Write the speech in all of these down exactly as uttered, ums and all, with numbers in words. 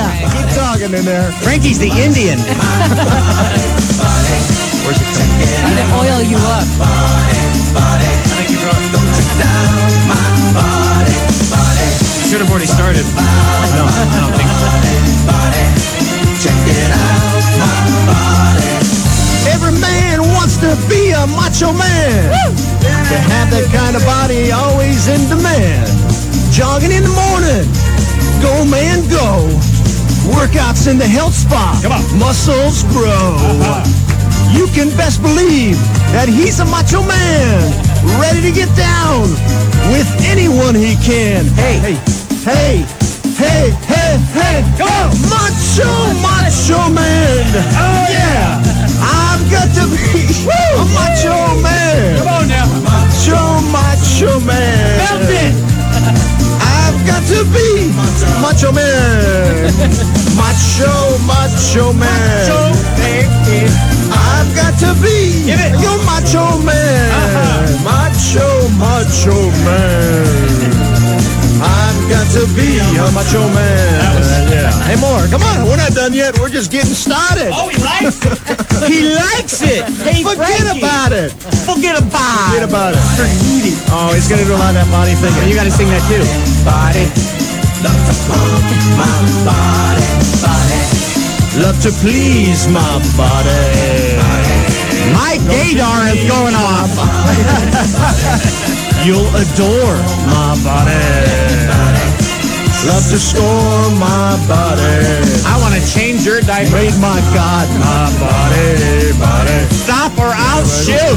Yeah, keep talking in there. Frankie's the Indian. Where's it coming? I'm gonna oil you up. I think you should have already started. No, I don't think so. Every man wants to be a macho man. To have that kind of body always in demand. Jogging in the morning, go man go. Workouts in the health spa, Come on. muscles grow. You can best believe that he's a macho man, ready to get down with anyone he can. Hey, hey, hey, hey, hey, hey, Come on. macho, macho man. Oh yeah, I've got to be a macho man. Come on now. Macho, macho man. Belt it. I've got to be macho man. Macho, macho man. So, baby. I've got to be Give it. your macho man. Uh-huh. Macho, macho man. I've got to be a macho man. That was- yeah. Hey, more. Come on. We're not done yet. We're just getting started. Oh, he likes it. He likes it. Hey, Forget Frankie. about it. Forget about Forget it. about it. Oh, he's going to do a lot of that body thing. You got to sing that too. Body. Love to pump my body. Body. Love to please my body. My gaydar is going off. You'll adore my body. Love to score my body. I want to change your diaper. Made my God, my body, body. Stop or I'll shoot.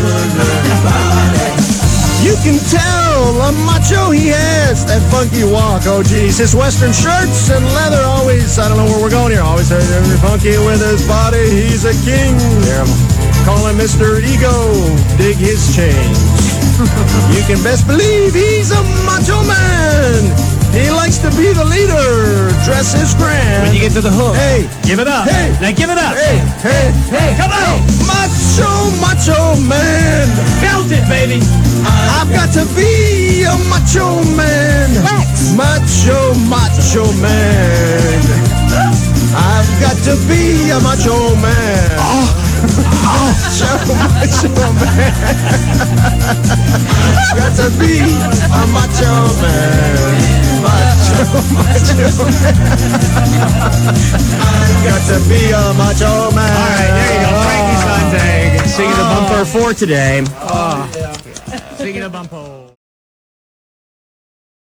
You can tell a macho he has that funky walk. Oh, geez. His Western shirts and leather always, I don't know where we're going here, always uh, funky with his body. He's a king. Call him Mister Ego. Dig his chains. You can best believe he's a macho man. He likes to be the leader. Dress his grand. When you get to the hook, Hey. give it up. Hey. Now give it up. Hey, hey, hey. Come on. Macho, macho man. Belt it, baby. I've got to be a macho man. Flex. Macho, macho man. I've got to be a macho man. Oh, macho, macho man. I've got to be a macho man. Macho, macho man. I've got to be a macho man. All right, there you go. Frankie Sunday singing the bumper for today. Singing the bumper.